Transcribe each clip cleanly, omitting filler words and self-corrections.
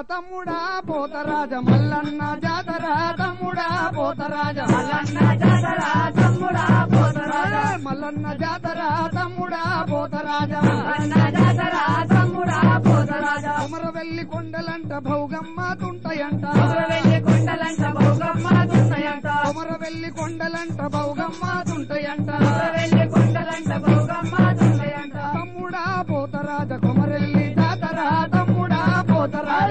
తమ్ముడా పోతరాజ మల్లన్న జాతర తమ్ముడా పోతరాజ మల్లన్న జాతర తమ్ముడా పోతరాజ మల్లన్న జాతర తమ్ముడా పోతరాజ మల్లన్న జాతర తమ్ముడా పోతరాజ కొమరవెల్లి కొండలంట భౌగమ్మ తుంటయంట కొమరవెల్లి కొండలంట భౌగమ్మ తుంటయంట కొమరవెల్లి కొండలంట భౌగమ్మ తుంటయంట కొమరవెల్లి కొండలంట భౌగమ్మ తుంటయంట తమ్ముడా పోతరాజ కొమరెల్లి జాతర తమ్ముడా పోతరాజ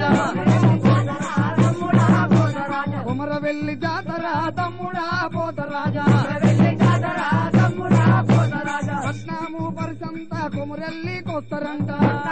తమ్ముడా పోతరాజ కొమరవెల్లి జాతర తమ్ముడా పోతరాజ కొమరవెల్లి జాతర తమ్ముడా పోతరాజ పట్నాము పరిసంత కొమరెల్లి కొత్తరంట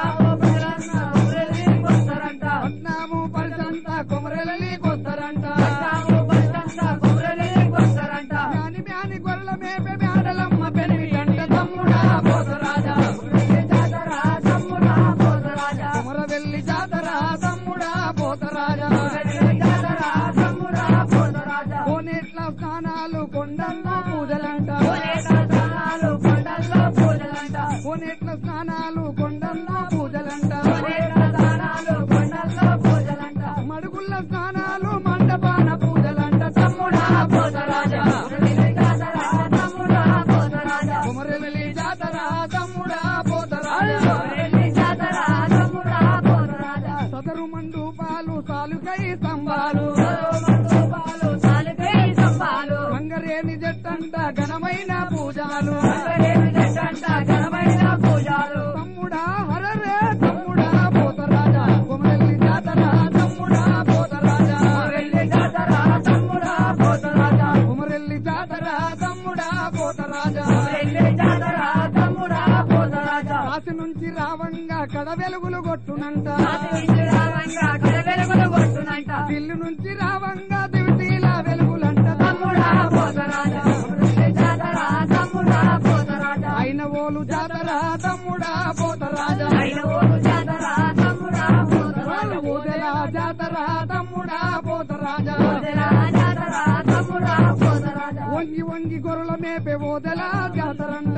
కొమరవెల్లి కొత్తరంట పట్నాము పరిసంత కొమరెల్లి కొత్తరంట కొమరవెల్లి కొత్తరంట మ్యాని మ్యాని గొర్రెల మేపే మేడలమ్మ పెనిమిటంట తమ్ముడా పోతరాజ జాతర తమ్ముడా పోతరాజ కొమరవెల్లి జాతర తమ్ముడా పోతరాజ జాతర తమ్ముడా పోతరాజ కోనేట్ల స్నానాలు కొండల్లో పూజలంట స్నానాలు కొండల్లో పూజలంట కోనేట్ల స్నానాలు కొండల్లో పూజలంట స్నానాలు కొండల్లో పూజలంట మడుగుల్ల స్నానాలు మండపాన పూజలంట తమ్ముడా పోతరాజ జాతర తమ్ముడా పోతరాజ కొమరవెల్లి జాతర తమ్ముడా పోతరాజ జాతర తమ్ముడా పోతరాజ సదరు మండూపాలు సాలుకై స్తంభాలు పాలు సాలుకై సంపాలు గంగరేని జట్టంట ఘనమైన పూజాలు జంట ఘనమైన పూజాలు తమ్ముడా హరరే తమ్ముడా పోతరాజ కొమరవెల్లి జాతర తమ్ముడా పోతరాజ వెళ్ళి జాతర తమ్ముడా పోతరాజ కొమరవెల్లి జాతర తమ్ముడా పోతరాజ వెళ్ళి జాతర తమ్ముడా పోతరాజ కాశీ నుంచి రావంగా కడ వెలుగులు కొట్టునంట రావంగా కడ వెలుగులు కొట్టునంట దిల్లు నుంచి రావంగా దివిటీల వెలుగులంట తమ్ముడా పోతరాజ జాతర తమ్ముడా పోతరాజ అయిన ఓలు జాతర తమ్ముడా పోతరాజ అయిన ఊరు జాతర తమ్ముడా పోతరాజ ఓదెల జాతర తమ్ముడా పోతరాజ జాతర తమ్ముడా పోతరాజ వంగి వంగి గొర్రెల మేపే ఓదెల జాతరంట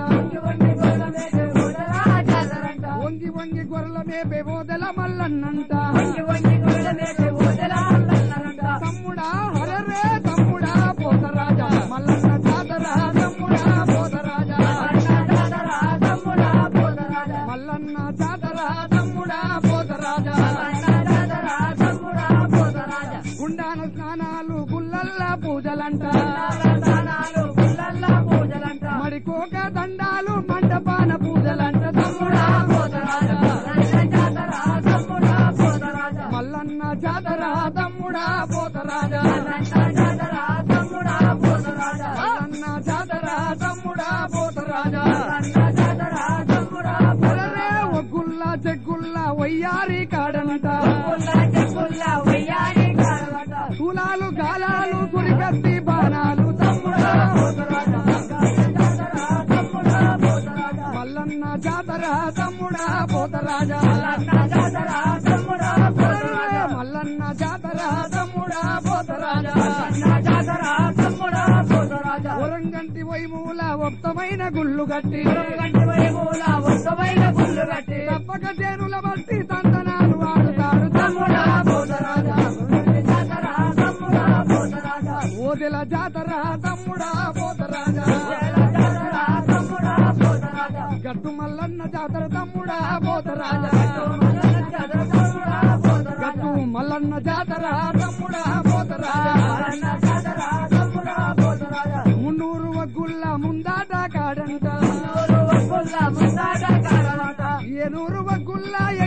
జాతరంట వంగి వంగి గొర్రెల మేపే ఓదెల మల్లన్నంట వంగి గొర్రెల మేపే ఓదెల మల్లన్నంట తమ్ముడా హరరే తమ్ముడా పోతరాజ మల్లన్న జాతర తమ్ముడా పోతరాజ జాతర తమ్ముడా పోతరాజ మల్లన్న జాతర తమ్ముడా పోతరాజ జాతర తమ్ముడా పోతరాజ గుండాన స్నానాలు గుల్లల్లా పూజలంట స్నానాలు పుల్లల్ల పూజలంట మడికోక దండాలు మండపాన పూజలంట తమ్ముడా పోతరాజ జాతర తమ్ముడా పోతరాజ మల్లన్న జాతర తమ్ముడా పోతరాజ జాతర తమ్ముడా పోతరాజ మల్లన్న జాతర తమ్ముడా పోతరాజ జాతర తమ్ముడా హరరే ఒగ్గుల్లా చెగ్గుల్లా వయ్యారి కాడనంట పుల్ల వయ్యారి కాడవట తులాలు గాలాలు గురికత్తి బాణాలు తమ్ముడా పోతరాజ తమ్ముడా పోతరాజ మల్లన్న జాతర తమ్ముడా పోతరాజ జాతర తమ్ముడా పోతరాజ మల్లన్న జాతర తమ్ముడా పోతరాజ జాతర తమ్ముడా పోతరాజ ఒరంగంటి వైమూల ఒప్తమైన గుళ్ళు గట్టి గంటి వైమూల వస్తమైన గుళ్ళు కట్టి తప్పక చేనుల బట్టి తందనాలు వాడుతాడు తమ్ముడా పోతరాజ జాతర తమ్ముడా పోతరాజ ఓదెల జాతర తమ్ముడా పోతరాజ జాతర తమ్ముడా పోతరాజ గట్టు మల్లన్న జాతర తమ్ముడా పోతరాజ జాతర తమ్ముడా పోతరాజ గట్టు మల్లన్న జాతర తమ్ముడా పోతరాజ జాతర తమ్ముడా పోతరాజ మున్నూరు వగ్గుల్ల ముందాట కాడంట వక్కుల్ల ముందాట కాడవట ఏనూరు వగ్గుల్ల